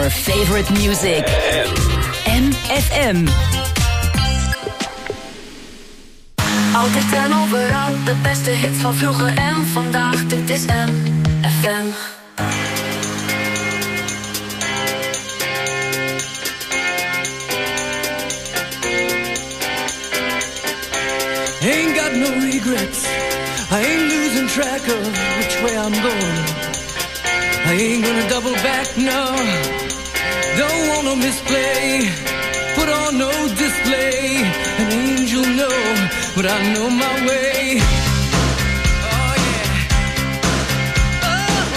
your favorite music. MFM. Altijd en overal, de beste hits van vroeger en vandaag. Dit is MFM. Ain't got no regrets. I ain't losing track of which way I'm going. I ain't gonna double back, no. Don't wanna misplay. Put on no display. An angel, no, but I know my way. Oh yeah. Oh.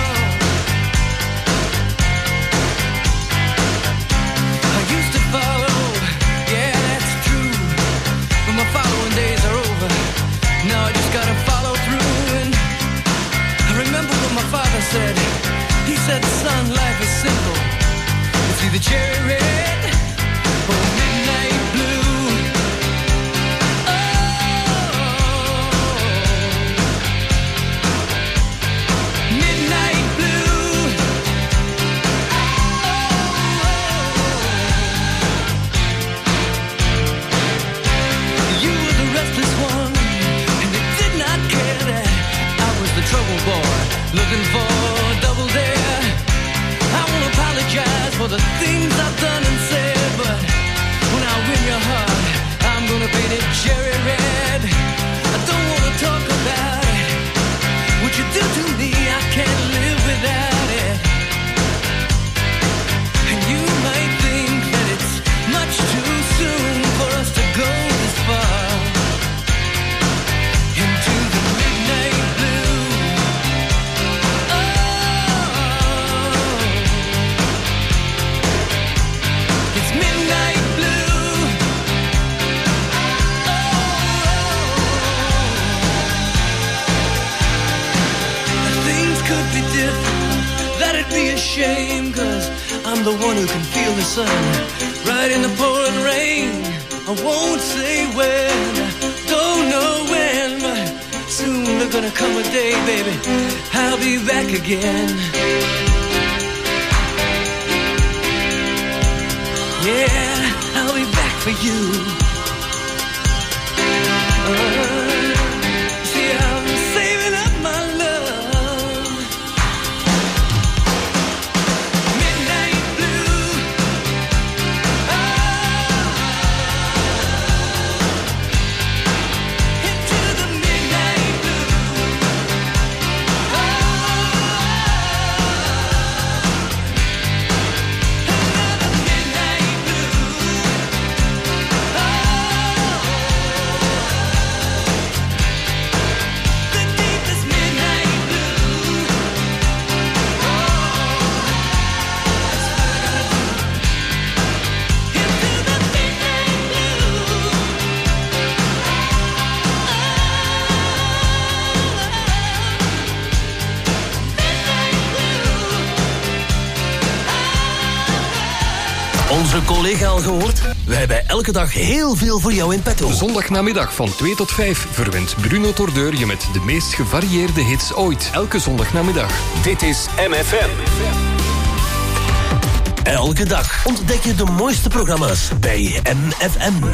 I used to follow, yeah, that's true. But my following days are over. Now I just gotta follow through. And I remember what my father said. He said, son, life is simple. It's either cherry red or midnight blue. Oh, midnight blue. Oh, you were the restless one, and you did not care that I was the trouble boy, looking for double dare. I won't apologize for the things I've done and said, but when I win your heart, I'm gonna paint it cherry red. I don't wanna talk about it. What you do to me, I can't live without it. And you might think that it's much too soon for us to go this far into the midnight blue. It's midnight blue. Things could be different. That'd be a shame, 'cause I'm the one who can feel the sun right in the pouring rain. I won't say when, don't know when, but soon there's gonna come a day, baby, I'll be back again. Yeah, I'll be back for you. See, I'm saving up my love. Midnight blue. Into the midnight blue. Another midnight blue. The deepest midnight blue. Into the midnight blue. Onze collega al gehoord? We hebben elke dag heel veel voor jou in petto. Zondagnamiddag van 2 tot 5 verwint Bruno Tordeur je met de meest gevarieerde hits ooit. Elke zondagnamiddag. Dit is MFM. Elke dag ontdek je de mooiste programma's bij MFM.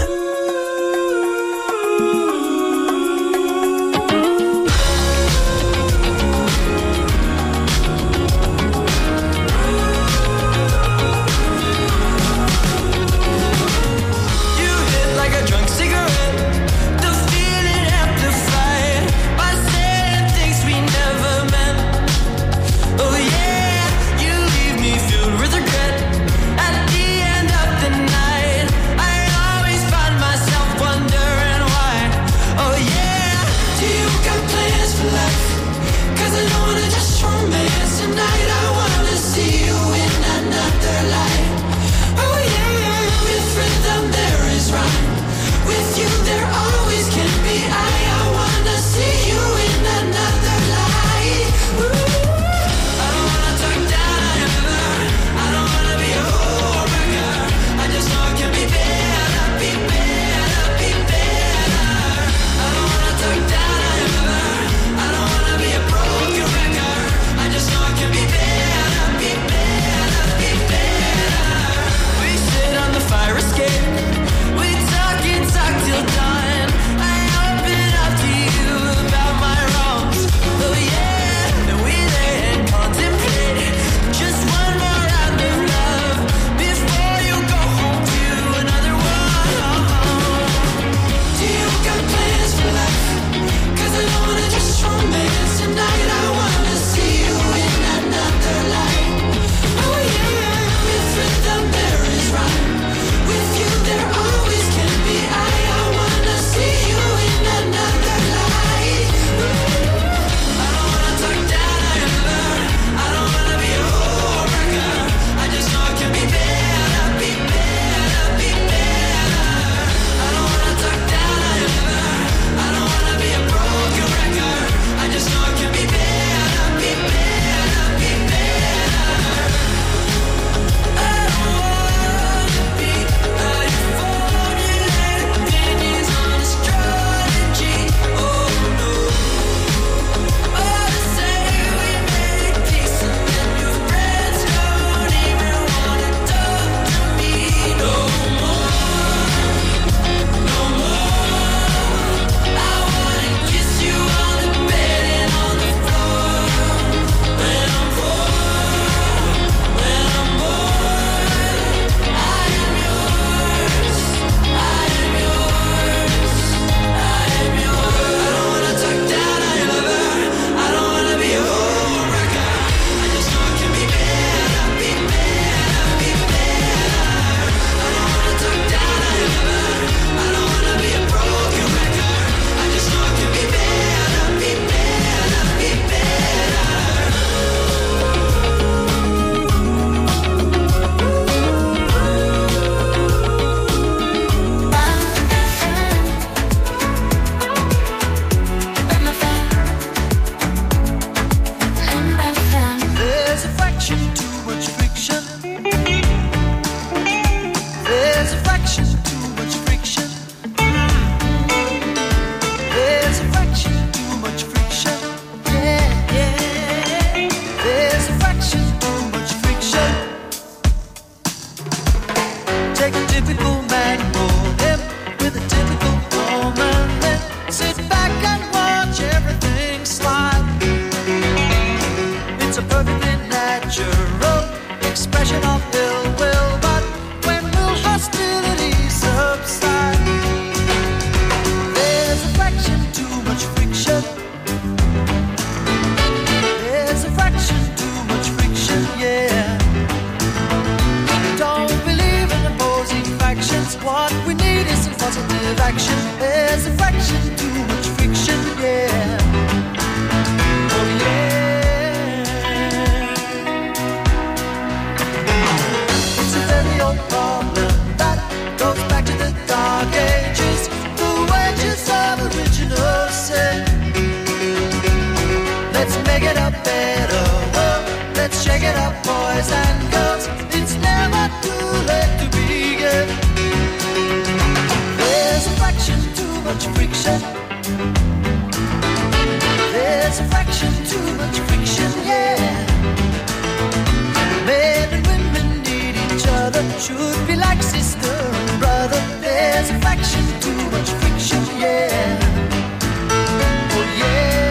You hit like a drunk cigarette. The feeling amplified by saying things we never meant. Oh yeah, you leave me filled with regret. At the end of the night, I always find myself wondering why. Oh yeah, do you got plans for life? 'Cause I don't wanna just romance tonight. I wanna see you in another light. Oh yeah, with rhythm there is rhyme. With you there always can be I wanna see you in another light. Ooh. I don't wanna talk down ever. I don't wanna be a wrecker. I just know it can be better, be better, be better. I don't wanna talk down ever. I don't wanna be a broken record. I just know it can be better. There's a fraction too much friction. Yeah, yeah. There's a fraction too much friction. Take a typical man and mold him with a typical woman, then sit back and watch everything slide. It's a perfectly natural expression of ill will, but when will hostility subside? There's a fraction too much friction. There's a fraction too much friction, yeah. Don't believe in opposing factions. What we need is some positive action. There's a fraction too much friction, yeah. Oh yeah. It's a very old problem that goes back to the dark ages. The wages of original sin. Let's make it a better world. Let's shake it up, boys and girls. It's never too late to begin. There's a fraction too much friction. There's a fraction too much friction, yeah. Men and women need each other. Should be like sister and brother. There's a fraction too much friction, yeah. Oh yeah.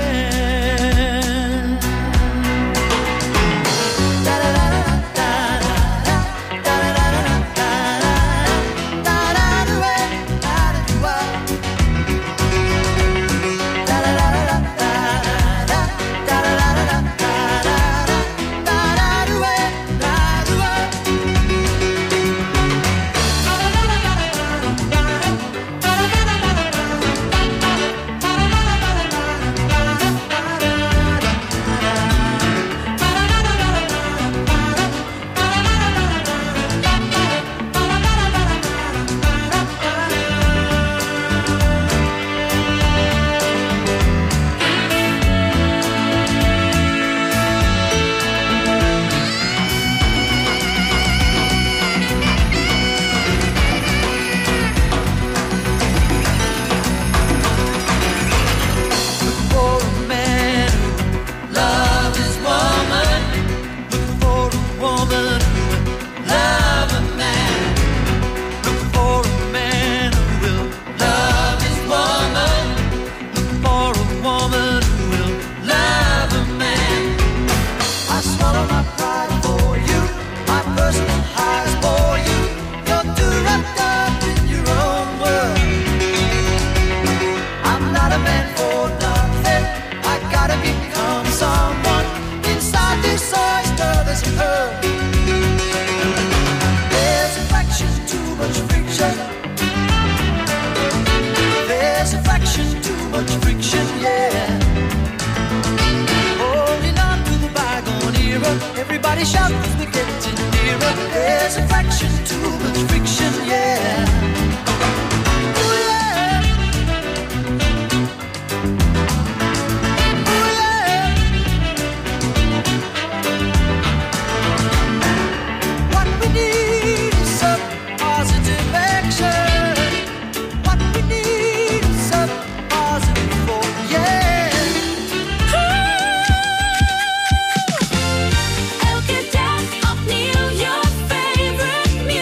Everybody shout as we get nearer. There's a fraction too much friction, yeah. Ooh, yeah. Ooh, yeah. What we need is some positive action. What we need is some positive force, yeah. Elke dag opnieuw je favorite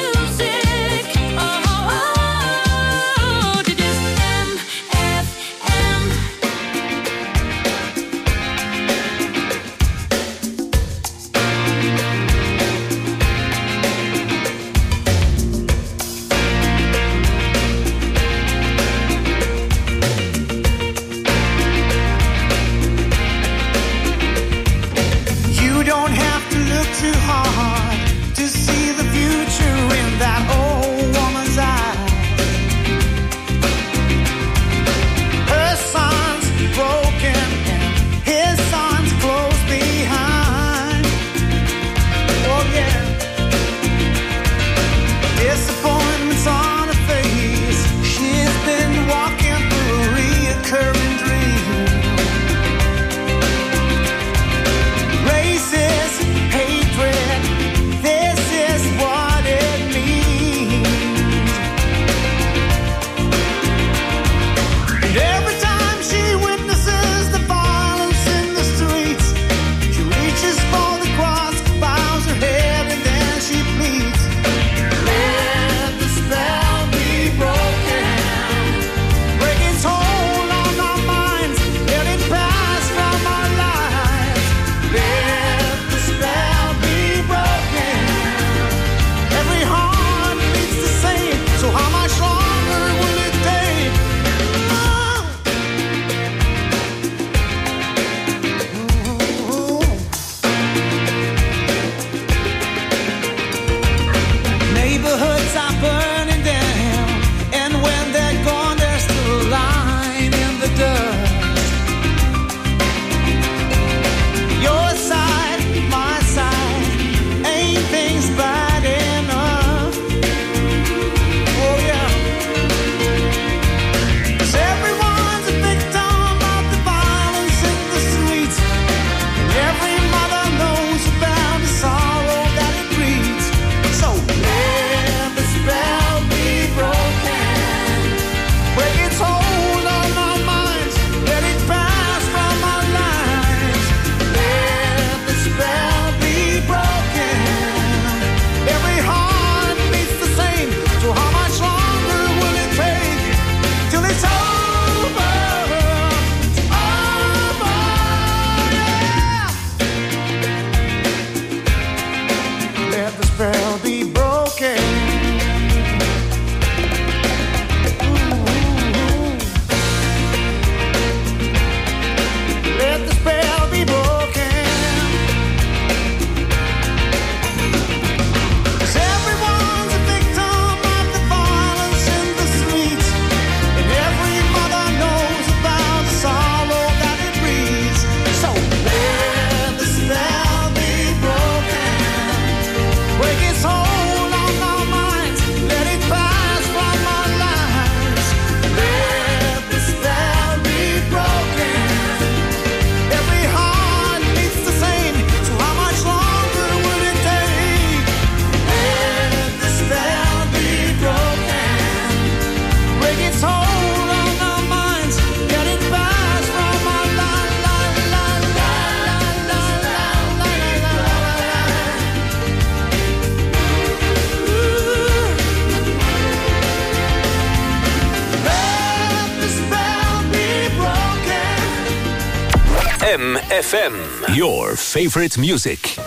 MFM. Your favorite music.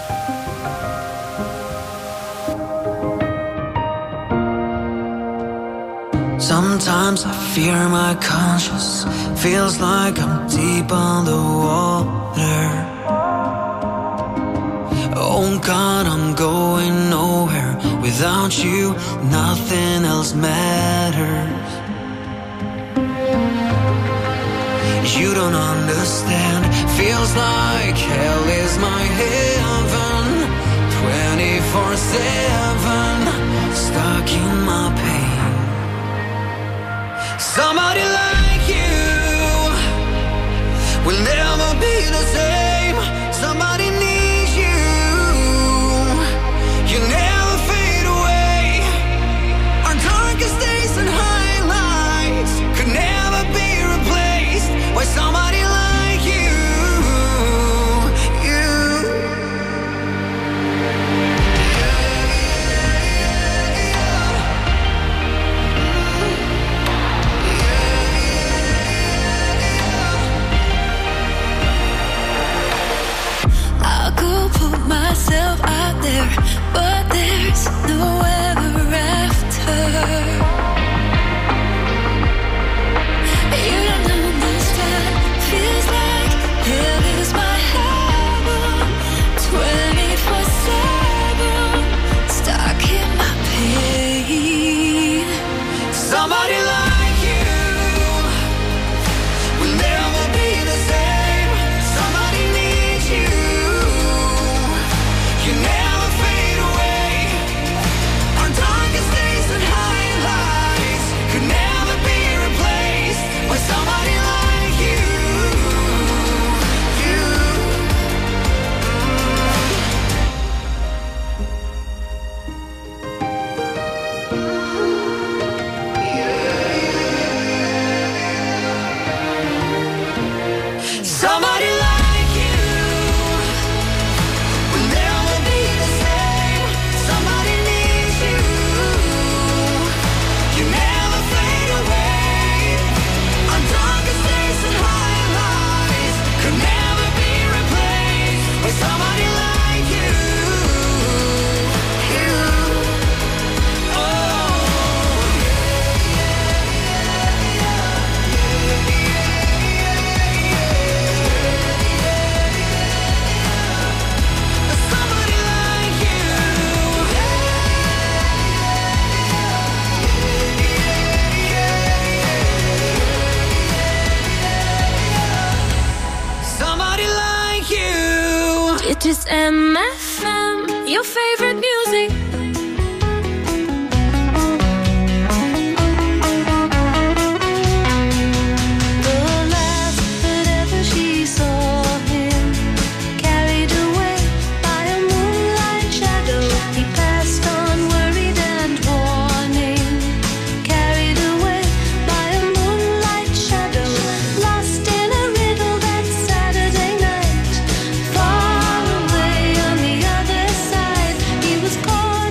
Sometimes I fear my conscience. Feels like I'm deep on the water. Oh God, I'm going nowhere. Without you, nothing else matters. You don't understand. Feels like hell is my heaven. 24/7, stuck in my pain. Somebody like you will never be the same. Somebody needs you. You never fade away. Our darkest days and highlights could never be replaced by somebody like you. Myself out there, but there's no ever after. You don't understand. Feels like hell is my heaven. 24/7, stuck in my pain. Somebody like you will never be the same. Somebody needs you. You never fade away. Our darkest days and highlights could never be replaced by somebody like you. Somebody like you will never be the same. Somebody needs you. You never fade away. Our darkest days and highlights could never be replaced by somebody like you. Oh. Somebody like you. Somebody like you. It is MFM, your favorite music. The last that ever she saw him, carried away by a moonlight shadow. He passed on worried and warning, carried away by a moonlight shadow. Lost in a riddle that Saturday night. Far away on the other side, he was caught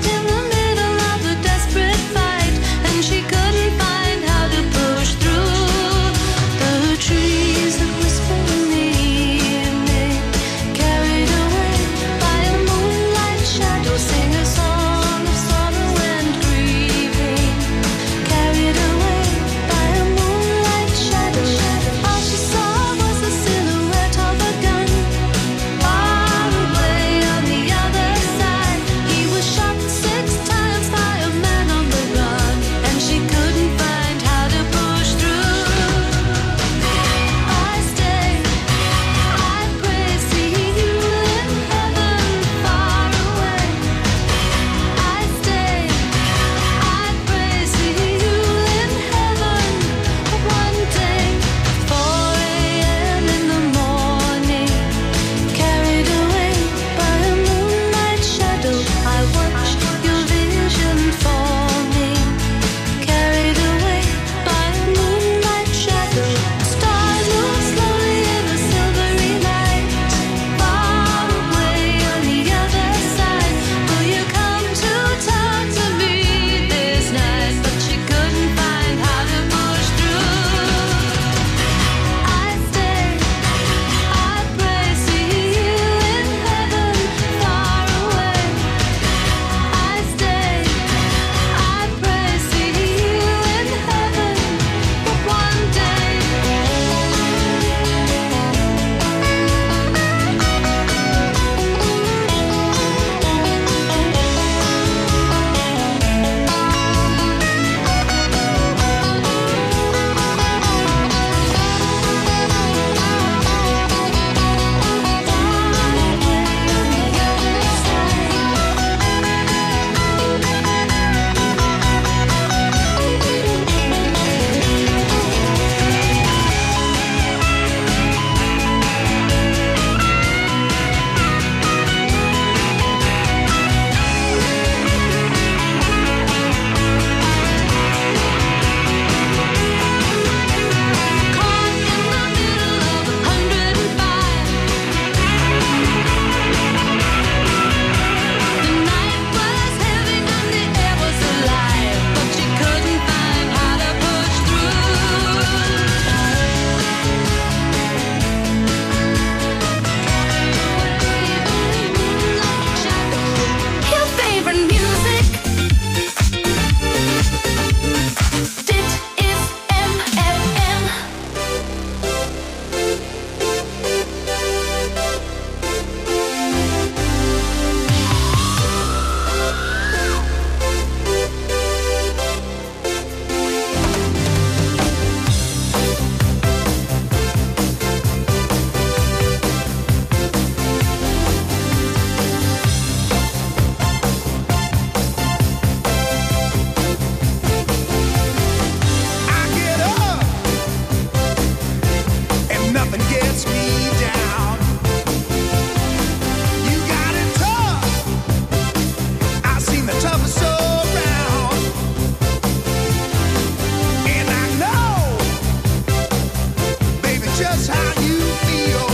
just how you feel.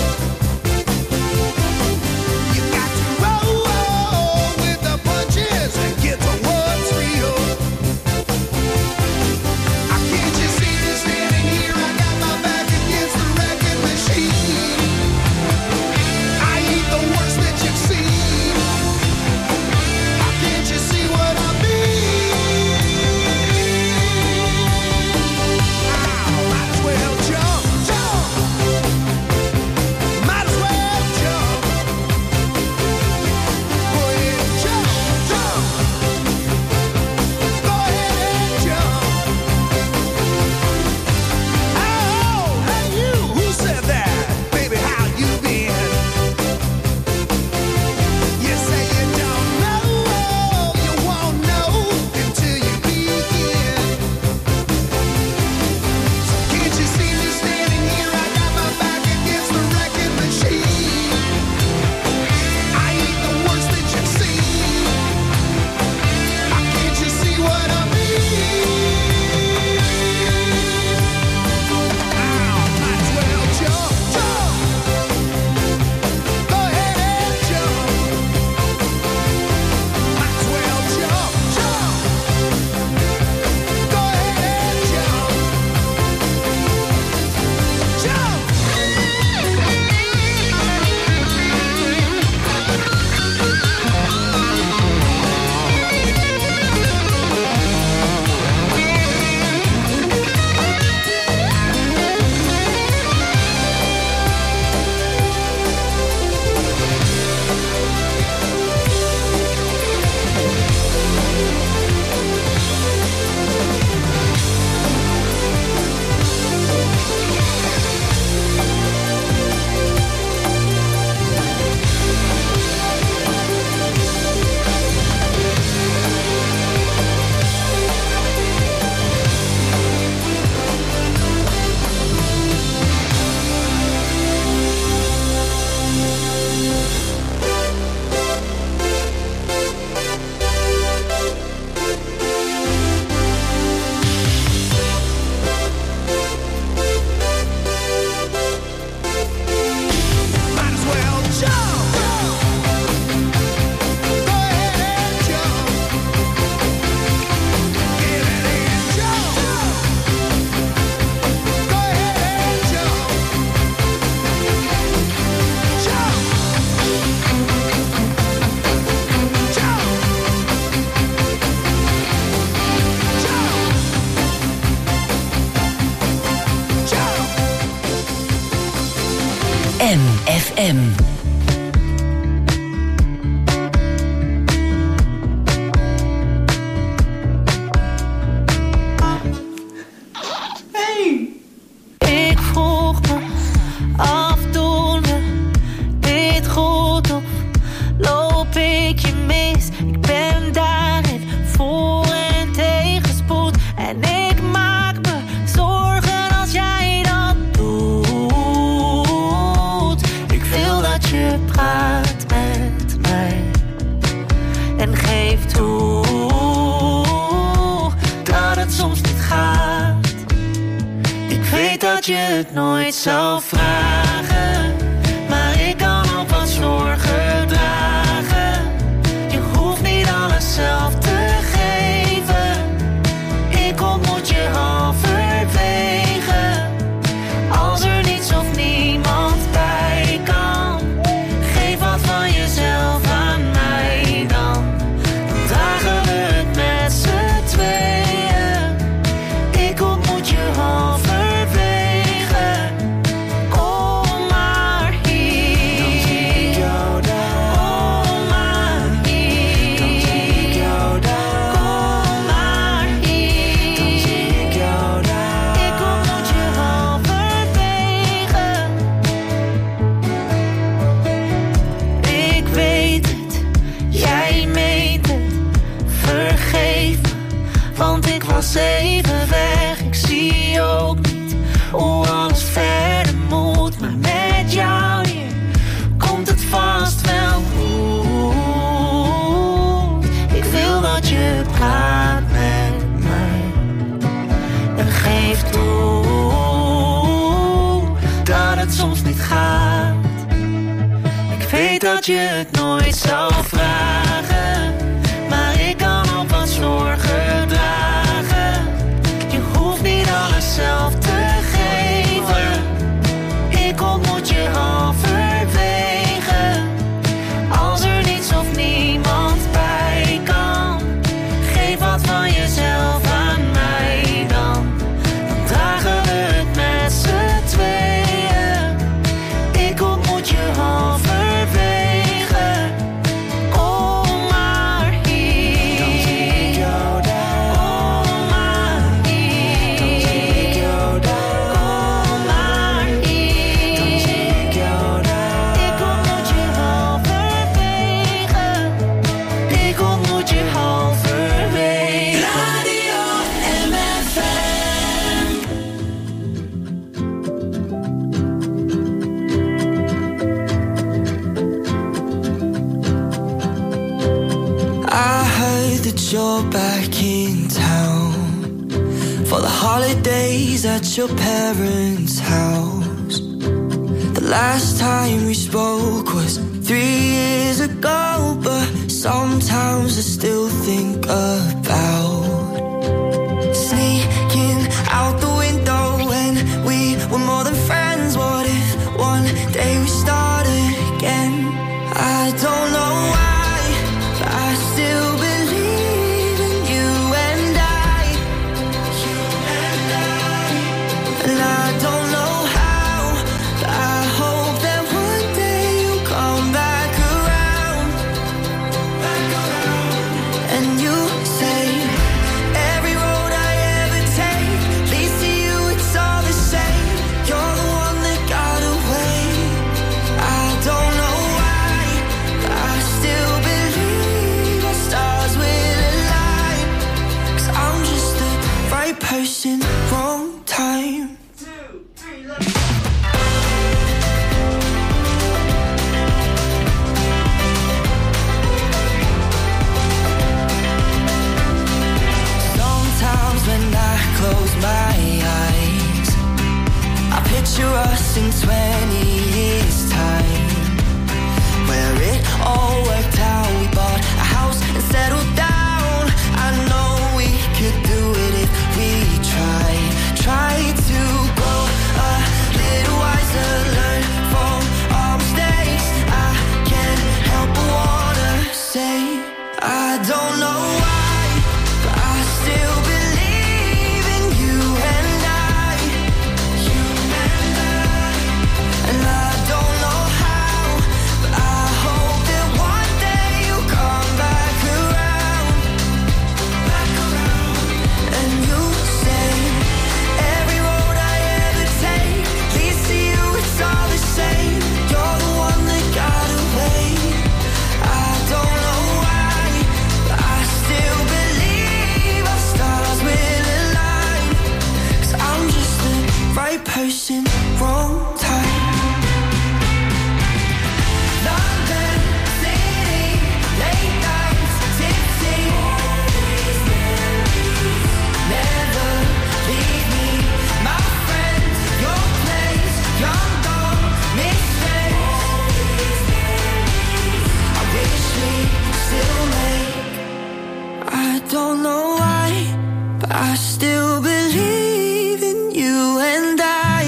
You got to roll with the punches and get to what's real. Can't you see me standing here? I got my back against the wrecking machine. I ain't the worst that you've seen. Can't you see what I mean? Might as well jump, jump. Might as well jump. Go ahead and jump, jump. Go ahead and jump. Oh, hey you, who said that? Baby, how you been? You say you don't know, you won't know until you begin. So can't you see me standing here? I got my back against the wrecking machine. I ain't the worst that you've seen. Can't you see what I mean? Might as well jump, jump. Go ahead and jump. Might as well jump, jump. Go ahead and jump. Jump. Might as well jump. Go ahead and jump. Get it and jump. Go ahead and jump. Jump. Jump. Jump. Jump. MFM. Ik vroeg me af, doen we dit goed of loop ik je mis? Ik ben daarin voor en tegenspoed en ik maak me zorgen als jij dat doet. Ik wil dat je praat met mij en geef toe dat het soms niet gaat. Ik weet dat je het nooit zou vragen, maar ik kan ook wat zorgen dragen. Je hoeft niet alles zelf te geven. Ik ontmoet je halverwege. Als er niets of niemand bij kan, geef wat van jezelf aan mij dan. Dan dragen we het met z'n tweeën. Ik ontmoet je halverwege. Oh, dat het soms niet gaat. Ik weet dat je het nooit zou vragen, maar ik kan ook wat zorgen dragen. Je hoeft niet alles zelf te geven. Ik ontmoet je halverwege. Als er niets of niemand bij kan, geef wat van jezelf aan mij dan. Dan dragen we het met z'n tweeën. Ik ontmoet je halverwege. Kom maar hier. Dan zie ik jou daar. Kom maar hier. Dan zie ik jou daar. Kom maar hier. Dan zie ik jou daar. Ik ontmoet je halverwege. Ik ontmoet je halverwege. Radio MFM. I heard that you're back in town for the holidays at your parents' house. The last time we spoke was 3 years ago, but sometimes I still think about sneaking out the window when we were more than friends. What if one day we started again? I don't know why, but I still believe in you and I. And I don't know how, but I hope that one day you'll come back around. And you say every road I ever take leads to you, it's all the same. You're the one that got away. I don't know why, but I still believe our stars will align. 'Cause I'm just the right person, wrong time. Sometimes when I close my eyes, I picture us in 20 years' time, where it all worked out. We bought a house and settled down. I know we could do it if we tried. Try to grow a little wiser, learn from our mistakes. I can't help but wanna say I don't know why, but I still believe in you and I. And I don't know how, but I hope that one day you'll come back around. And you say every road I ever take leads to you, it's all the same. You're the one that got away. I don't know why, but I still believe our stars will align. 'Cause I'm just the right person, wrong time. London City, late nights, tipsy. Never leave me, my friend. Your place, young dog, mistakes. I wish we still make. I don't know why, but I still believe in you and I.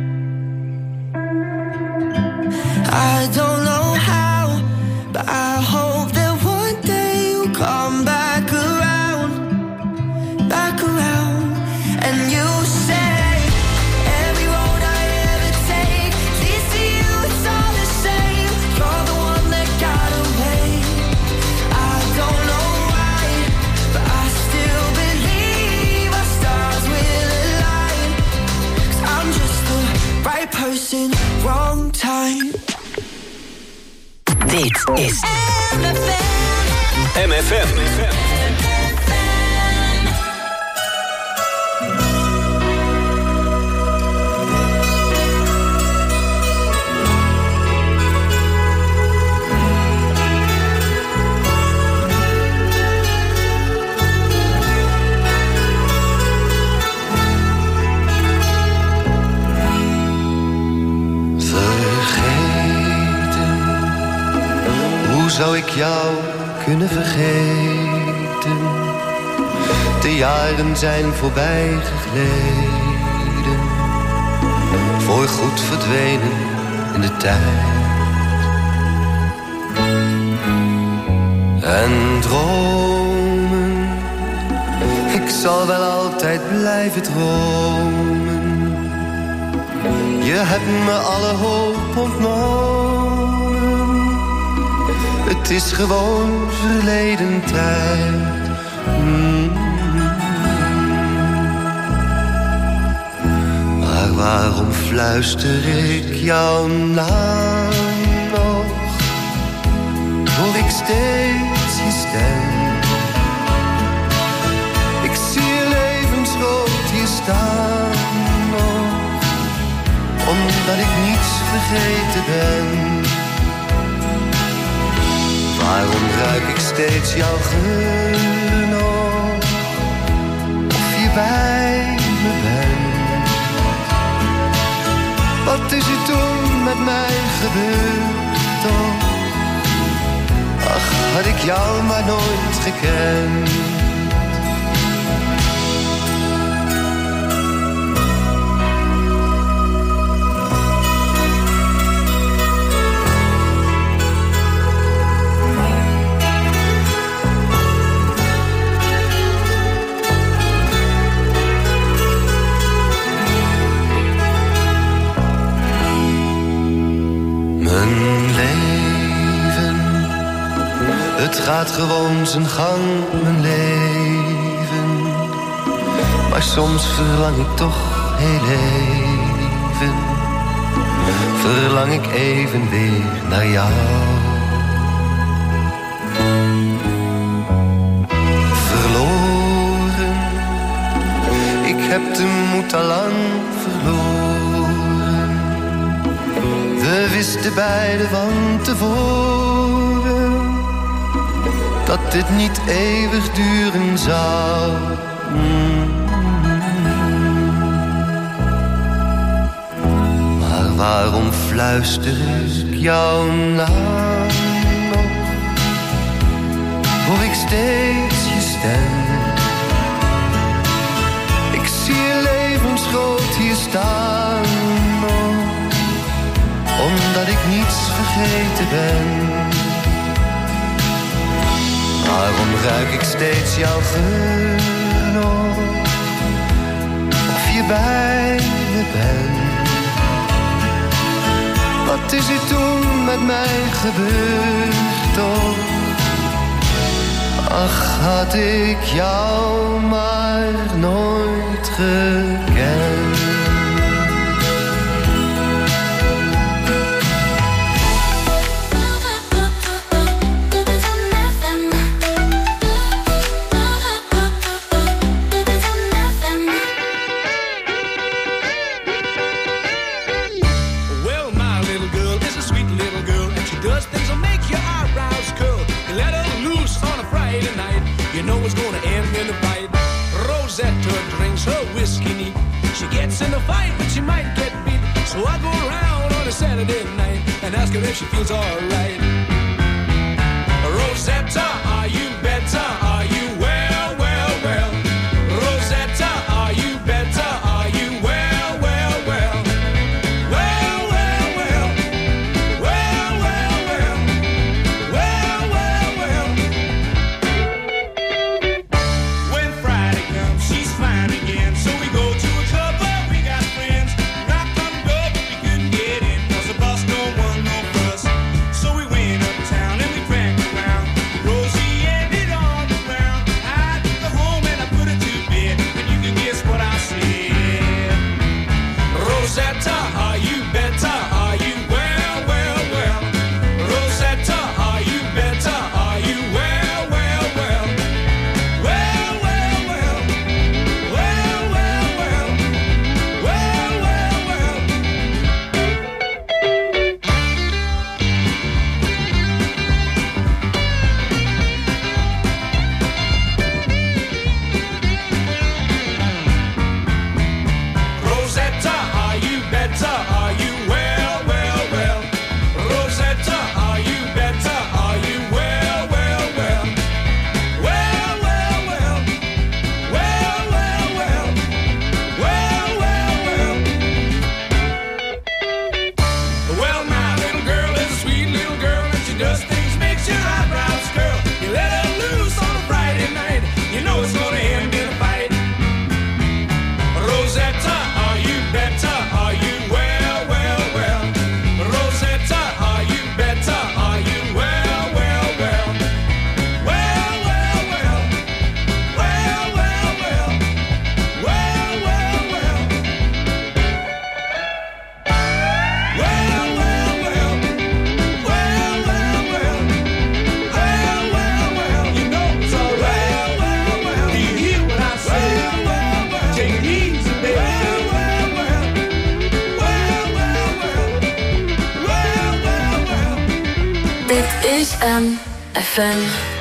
I don't know how, but I hope that one day you'll come back around, and you say every road I ever take leads to you, it's all the same. You're the one that got away. I don't know why, but I still believe our stars will align. 'Cause I'm just the right person, wrong time. Dit is MFM. zou ik jou kunnen vergeten? De jaren zijn voorbij gegleden, voorgoed verdwenen in de tijd. En dromen, ik zal wel altijd blijven dromen. Je hebt me alle hoop ontnomen. Het is gewoon verleden tijd. Maar waarom fluister ik jouw naam nog? Hoor ik steeds je stem. Ik zie je levensgroot hier staan nog, omdat ik niets vergeten ben. Waarom ruik ik steeds jouw geur nog, of je bij me bent? Wat is er toen met mij gebeurd toch? Ach, had ik jou maar nooit gekend. Het gaat gewoon zijn gang, mijn leven. Maar soms verlang ik toch heel even. Verlang ik even weer naar jou. Verloren, ik heb de moed al lang verloren. We wisten beiden van tevoren dat dit niet eeuwig duren zou. Maar waarom fluister ik jouw naam nog? Hoor ik steeds je stem. Ik zie je levensgroot hier staan nog, omdat ik niets vergeten ben. Waarom ruik ik steeds jouw geur nog, of je bij me bent? Wat is er toen met mij gebeurd toch? Ach, had ik jou maar nooit gekend. You know it's gonna end in a fight. Rosetta drinks her whiskey neat. She gets in a fight, but she might get beat. So I go around on a Saturday night and ask her if she feels alright. Rosetta, are you better? Are you well, well, well? Rosetta, are you better? Are you well, well, well? Well, well, well. Well, well, well. Well, well, well. When Friday comes, she's fine again. So we go to a club where we got friends. Knock on the door, but we couldn't get in, 'cause the boss don't want no fuss. So we went uptown and we drank around. Rosie ended on the is MFM.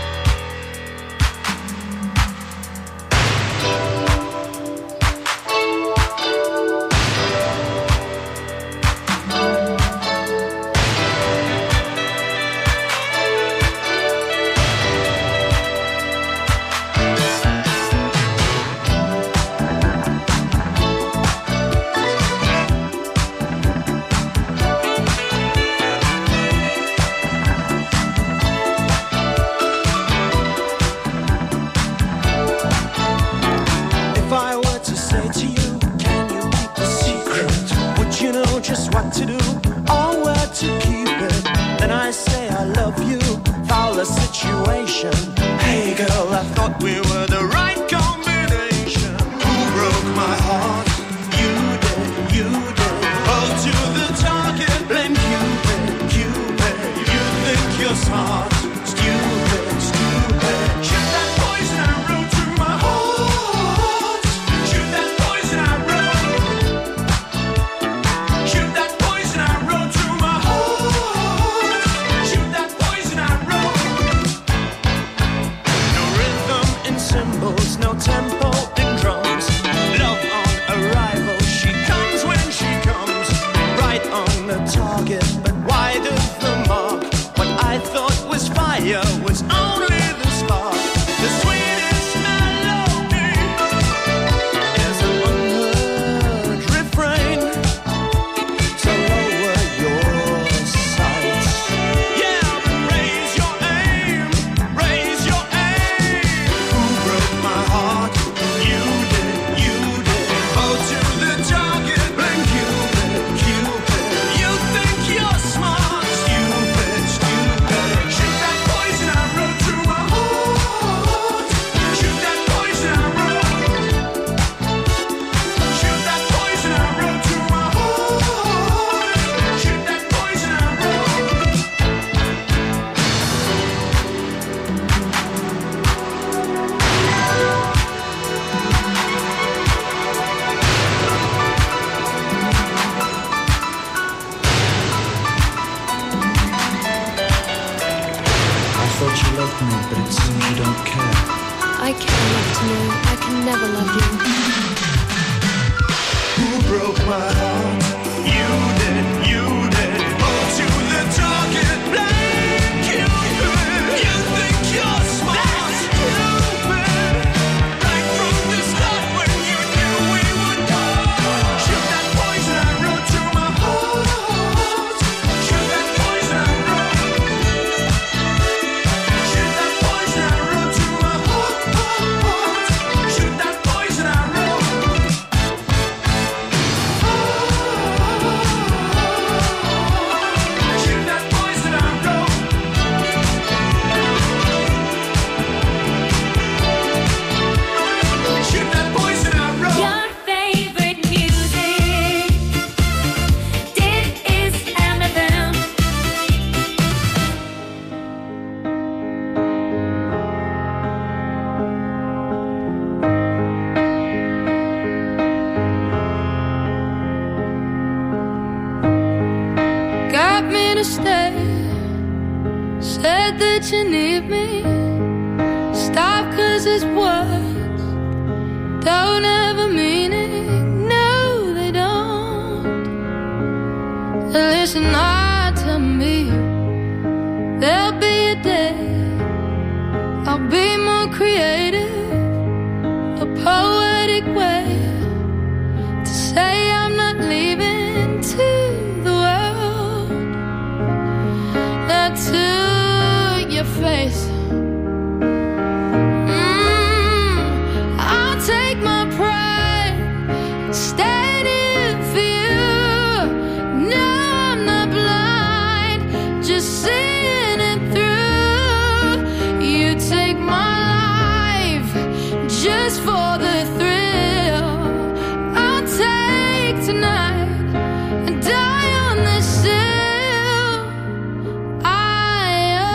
If I were to say to you, can you keep the secret? Would you know just what to do or where to keep it? Then I say I love you, foul a situation. Hey girl, I thought we were the right combination. Who broke my heart? You did, you did. Hold to the target, blame Cupid, Cupid. You think you're smart, stupid, stupid. Shoot that poison arrow through my heart. Shoot that poison arrow. Shoot that poison arrow through my heart. Shoot that poison arrow. No rhythm in cymbals, no tempo in drums. Love on arrival, she comes when she comes. Right on the target, but wide of the mark. What I thought was fire was only the spark. The sweetest melody is an unheard refrain. So lower your sights. Yeah, raise your aim, raise your aim. Who broke my heart? You did, you did. Hold to the target, blame Cupid, Cupid. You think you're smart, stupid, stupid. Shoot that poison arrow through my heart. Shoot that poison arrow. Shoot that poison arrow through my heart. Shoot that poison arrow. I thought you loved me, but it seems you don't care. I care enough to know I can never love you. Who broke my heart? You did, you did. Hold to the target, blame Cupid. You think you're smart, stupid. Right from the start when you knew we would go. Shoot that poison arrow to my heart. Shoot that poison arrow. Shoot that poison arrow to my heart. Shoot that poison arrow. Shoot that poison arrow. Shoot that poison arrow. Your favorite music. This is MFM. Got me to stay. Said that you need me. Stop 'cause his words don't have a meaning. No, they don't. Listen hard to me. There'll be a day I'll be more creative. A poetic way to say I'm not leaving to the world. Not to your face. I'll take my pride, stand in for you. No, I'm not blind, just seeing it through. You take my life just for the thrill. I'll take tonight and die on this hill. I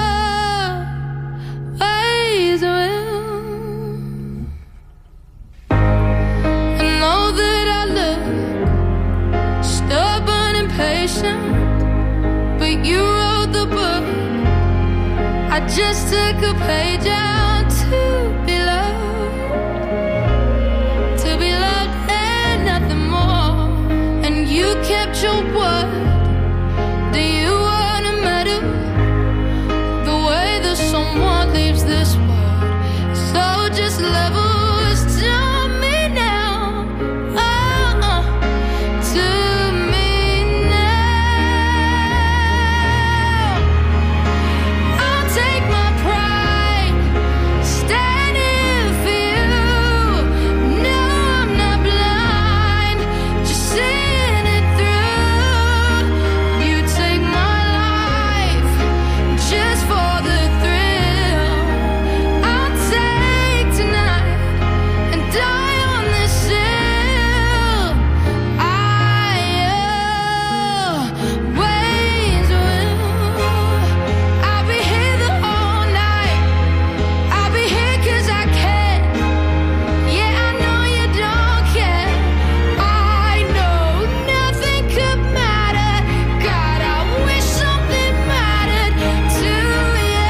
always will. I know that I look stubborn and patient, but you wrote the book I just took a page out to be loved and nothing more. And you kept your word. Do you wanna matter the way that someone leaves this world? So just levels to me now. Oh, to me now. I'll take my pride, standing for you. No, I'm not blind, just seeing it through. You take my life just for the thrill. I'll take tonight and die on this hill. I always will. I'll be here the whole night. I'll be here 'cause I can. Yeah, I know you don't care. I know nothing could matter. God, I wish something mattered to you.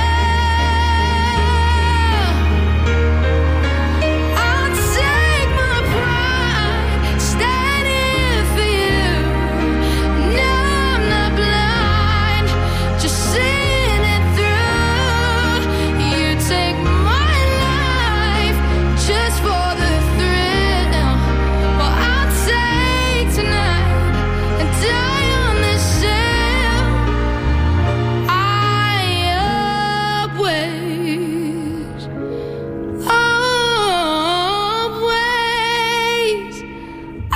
I'll take my pride, standing for you. No, I'm not blind, just seeing it through. You take my life just for the thrill. Well, I'll take tonight and die on this hill. I always, always, I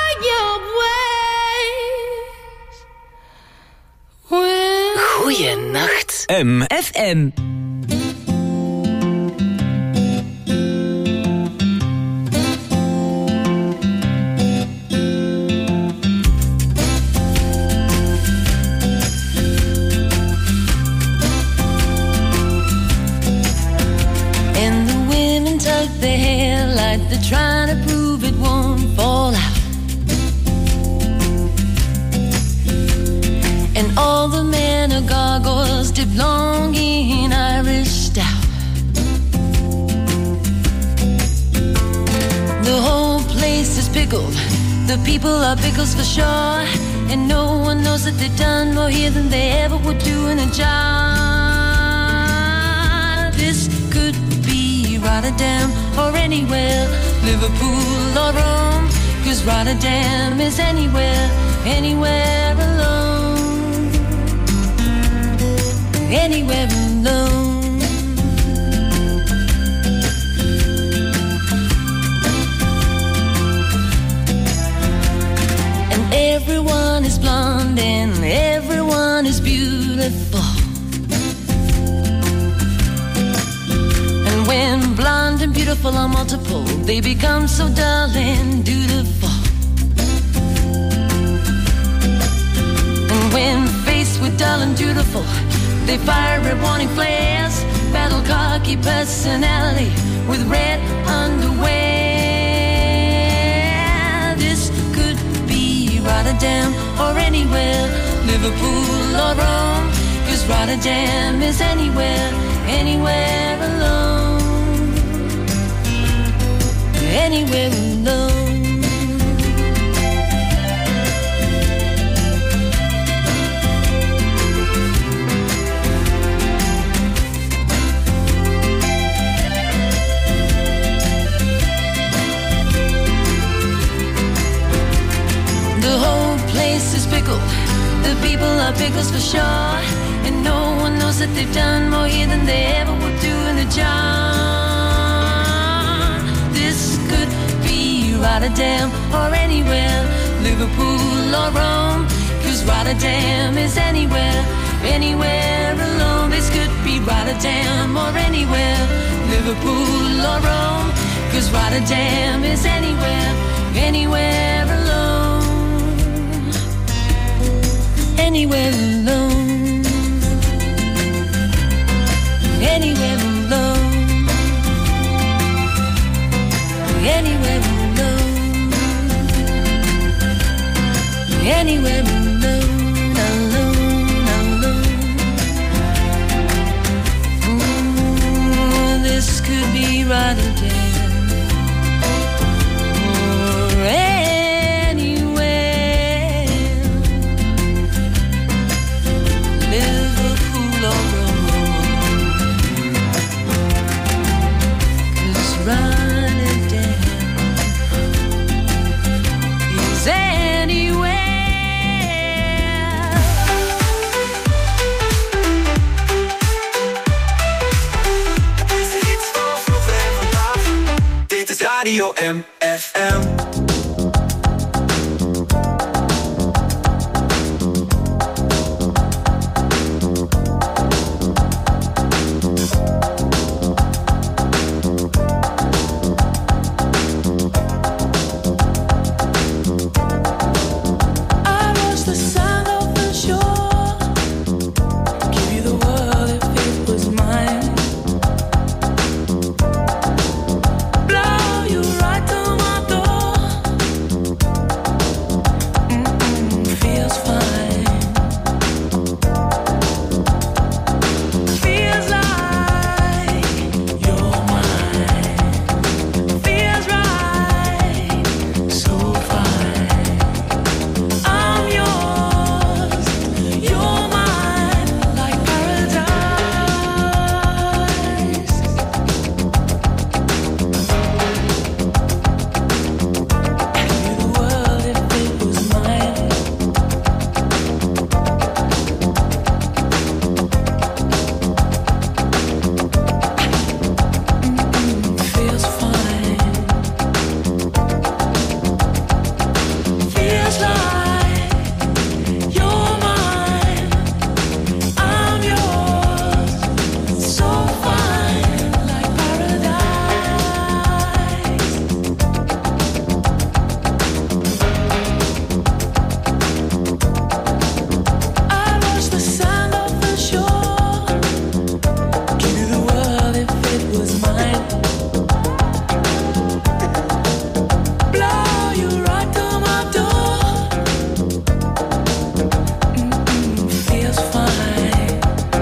always will. Goeienacht. FM. And the women tuck their hair like they're trying to prove it won't fall out. And all the men are gargoyles dipped long in Irish stout. The whole place is pickled. The people are pickles for sure. And no one knows that they've done more here than they ever would do in a jar. This could be Rotterdam or anywhere, Liverpool or Rome. 'Cause Rotterdam is anywhere, anywhere alone. Anywhere alone. And everyone is blonde and everyone is beautiful. And when blonde and beautiful are multiple, they become so dull and dutiful. And when faced with dull and dutiful, they fire red warning flares, battle cocky personality with red underwear. This could be Rotterdam or anywhere, Liverpool or Rome. 'Cause Rotterdam is anywhere, anywhere alone. Anywhere alone. The whole place is pickled. The people are pickles for sure. And no one knows that they've done more here than they ever would do in a jar. This could be Rotterdam or anywhere, Liverpool or Rome. 'Cause Rotterdam is anywhere, anywhere alone. This could be Rotterdam or anywhere, Liverpool or Rome. 'Cause Rotterdam is anywhere, anywhere alone. Anywhere alone. Anywhere alone. Anywhere alone. Anywhere alone. Alone, alone. Radio MFM. I watch the sand off the shore. Give you the world if it was mine. Blow you right to my door. Feels fine. Feels like you're mine. Feels right, so fine. I'm yours, you're mine, like paradise. Give you the world if it was mine. Feels fine. Feels like you're mine. I'm yours, so fine, like paradise. I watch the sand off the shore. Give you the world if it was mine. Blow you right to my door. Feels fine.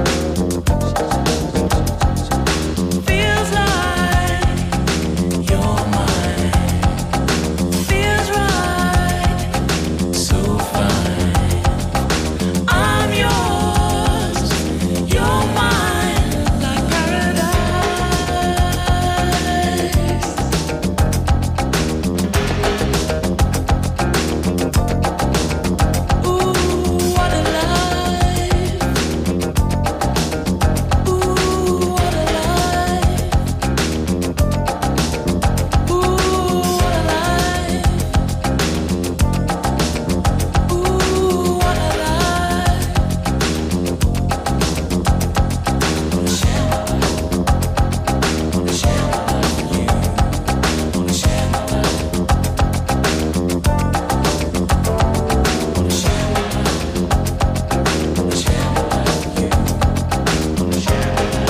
Feels like you're mine. Feels right, so fine. I'm yours, you're mine, like paradise. Ooh, what a life. Ooh, what a life. Ooh, what a life. Ooh, what a life. Wanna share my life. Wanna share my life with you. Wanna share my life. Wanna share my life. Wanna share my life with you. Wanna share my life.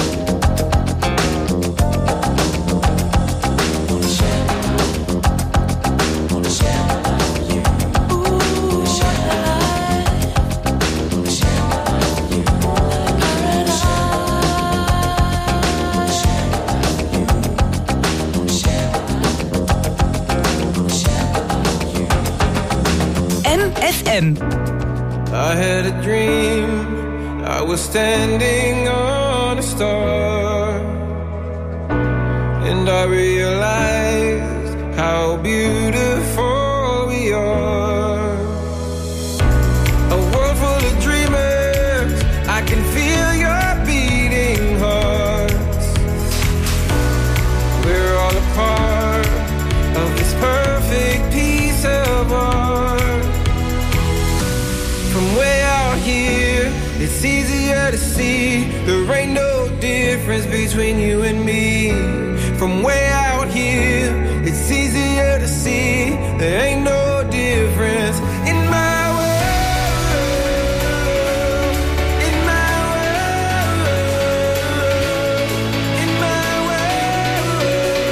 Wanna share my life. Wanna share my life with you. Wanna share my life. Wanna share my life with you. Like paradise. Wanna share my life with you. Wanna share my life. Wanna share my life with you. MFM. I had a dream, I was standing on a star, and I realized how beautiful we are. A world full of dreamers, I can feel your beating hearts. We're all a part of this perfect piece of art. From way out here, it's easier to see there ain't no difference between you and me. From way out here, it's easier to see there ain't no difference in my world. In my world. In my world.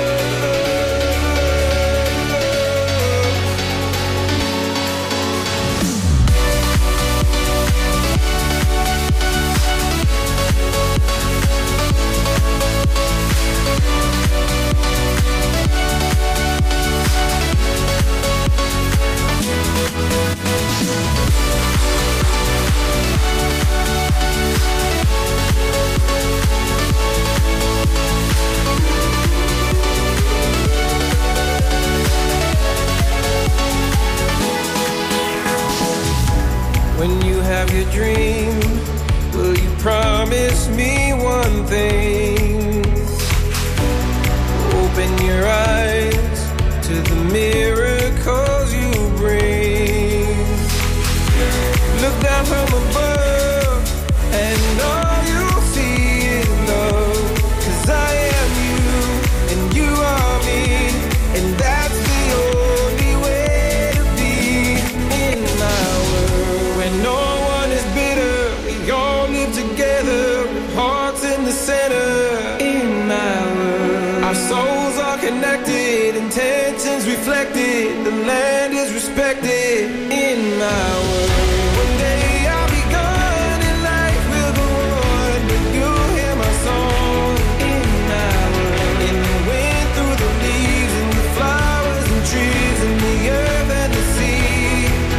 When you have your dream, will you promise me one thing? Open your eyes to the miracles you bring. Look down from above and all you see is love. 'Cause I am you and you are me, and that's the only way to be in my world. When no one is bitter, we all live together with hearts in the center. In my world, our souls are connected, intentions reflected, the land is respected. In my world, one day I'll be gone and life will go on, but you'll hear my song. In my world, in the wind, through the leaves, and the flowers and trees, and the earth and the sea.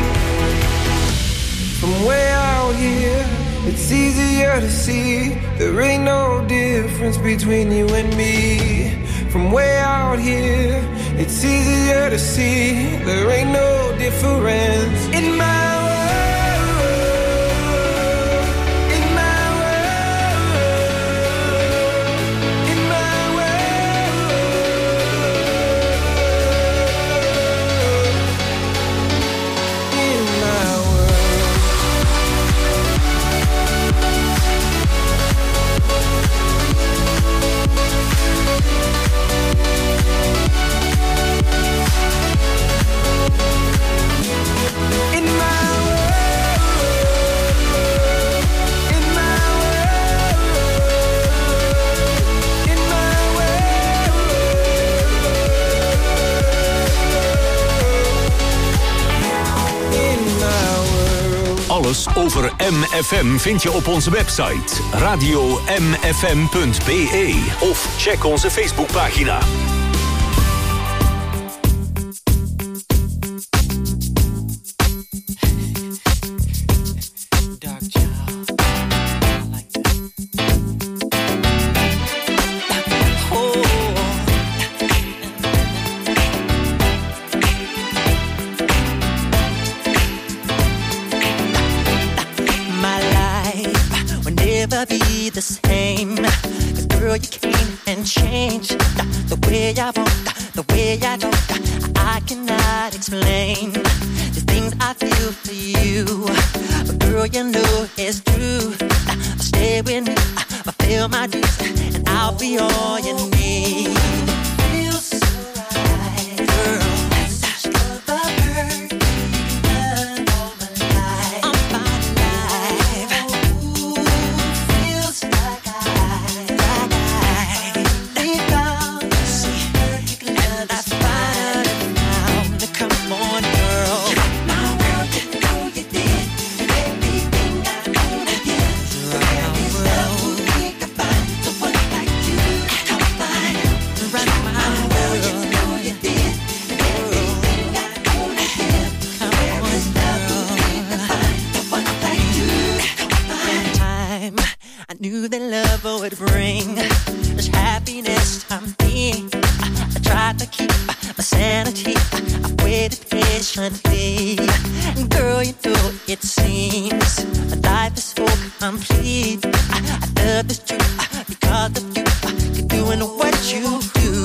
From way out here, it's easier to see there ain't no difference between you and me. From way out here, it's easier to see there ain't no difference in my world, in my world, in my world, in my world. In my Alles over MFM vind je op onze website radio.mfm.be of check onze Facebookpagina. Be the same, 'cause girl you came and changed the way I walk, the way I talk. I cannot explain the things I feel for you, but girl you know it's true. Stay with me, fulfill my dreams, and I'll be all you need. Feels so right, girl. Such the perfect love all my life. I'm fine life. Knew that love would bring this happiness I'm being. I tried to keep my sanity. I waited patiently. And girl, you know it seems my life is so complete. I love this truth because of you. You're doing what you do.